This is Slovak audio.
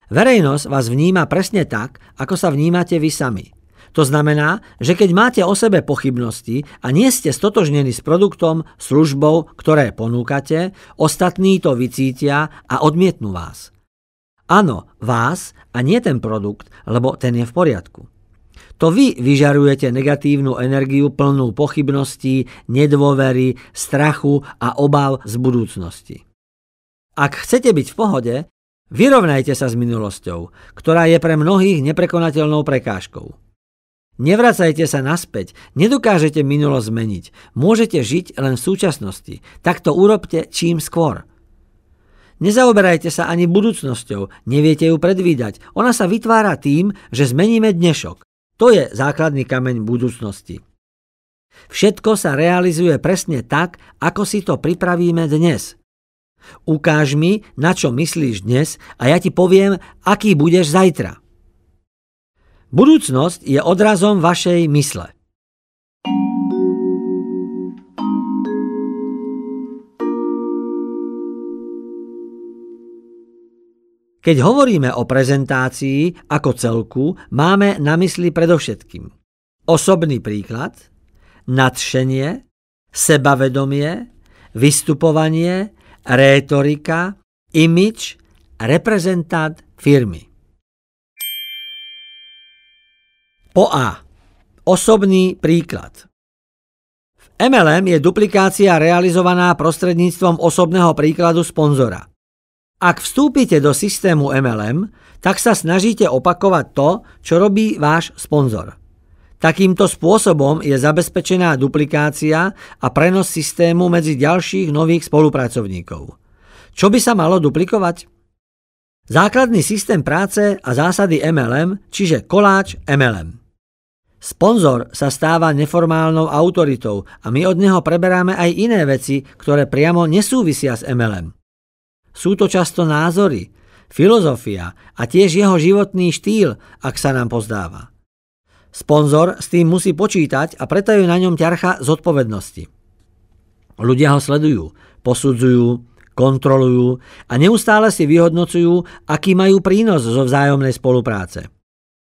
Verejnosť vás vníma presne tak, ako sa vnímate vy sami. To znamená, že keď máte o sebe pochybnosti a nie ste stotožnení s produktom, službou, ktoré ponúkate, ostatní to vycítia a odmietnú vás. Áno, vás a nie ten produkt, lebo ten je v poriadku. To vy vyžarujete negatívnu energiu plnú pochybností, nedôvery, strachu a obáv z budúcnosti. Ak chcete byť v pohode, vyrovnajte sa s minulosťou, ktorá je pre mnohých neprekonateľnou prekážkou. Nevracajte sa naspäť, nedokážete minulosť zmeniť, môžete žiť len v súčasnosti, tak to urobte čím skôr. Nezaoberajte sa ani budúcnosťou, neviete ju predvídať, ona sa vytvára tým, že zmeníme dnešok. To je základný kameň budúcnosti. Všetko sa realizuje presne tak, ako si to pripravíme dnes. Ukáž mi, na čo myslíš dnes a ja ti poviem, aký budeš zajtra. Budúcnosť je odrazom vašej mysle. Keď hovoríme o prezentácii ako celku, máme na mysli predovšetkým osobný príklad, nadšenie, sebavedomie, vystupovanie, rétorika, imidž, reprezentát firmy. Po A. Osobný príklad. V MLM je duplikácia realizovaná prostredníctvom osobného príkladu sponzora. Ak vstúpite do systému MLM, tak sa snažíte opakovať to, čo robí váš sponzor. Takýmto spôsobom je zabezpečená duplikácia a prenos systému medzi ďalších nových spolupracovníkov. Čo by sa malo duplikovať? Základný systém práce a zásady MLM, čiže koláč MLM. Sponzor sa stáva neformálnou autoritou a my od neho preberáme aj iné veci, ktoré priamo nesúvisia s MLM. Sú to často názory, filozofia a tiež jeho životný štýl, ak sa nám pozdáva. Sponzor s tým musí počítať a preto je na ňom ťarcha zodpovednosti. Ľudia ho sledujú, posudzujú, kontrolujú a neustále si vyhodnocujú, aký majú prínos zo vzájomnej spolupráce.